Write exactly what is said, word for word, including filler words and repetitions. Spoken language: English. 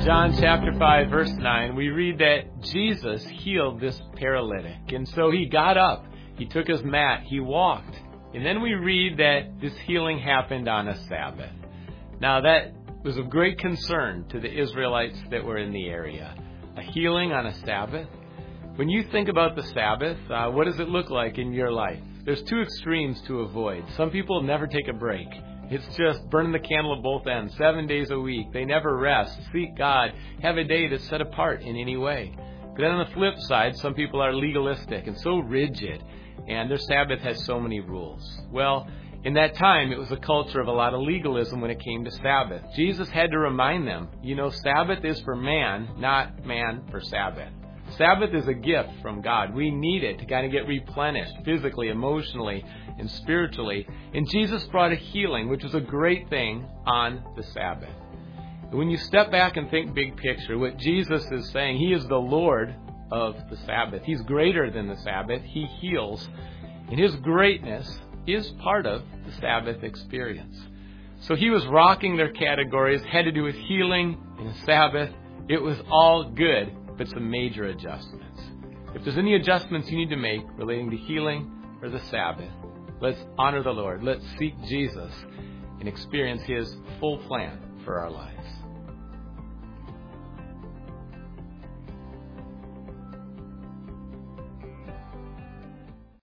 John chapter five, verse nine, we read that Jesus healed this paralytic. And so he got up, he took his mat, he walked. And then we read that this healing happened on a Sabbath. Now that was of great concern to the Israelites that were in the area. A healing on a Sabbath? When you think about the Sabbath, uh, what does it look like in your life? There's two extremes to avoid. Some people never take a break. It's just burning the candle at both ends, seven days a week. They never rest, seek God, have a day that's set apart in any way. But then on the flip side, some people are legalistic and so rigid, and their Sabbath has so many rules. Well, in that time, it was a culture of a lot of legalism when it came to Sabbath. Jesus had to remind them, you know, Sabbath is for man, not man for Sabbath. Sabbath is a gift from God. We need it to kind of get replenished physically, emotionally, and spiritually. And Jesus brought a healing, which was a great thing on the Sabbath. And when you step back and think big picture, what Jesus is saying, He is the Lord of the Sabbath. He's greater than the Sabbath. He heals. And His greatness is part of the Sabbath experience. So He was rocking their categories, had to do with healing and the Sabbath. It was all good, but some major adjustments. If there's any adjustments you need to make relating to healing or the Sabbath, let's honor the Lord. Let's seek Jesus and experience His full plan for our lives.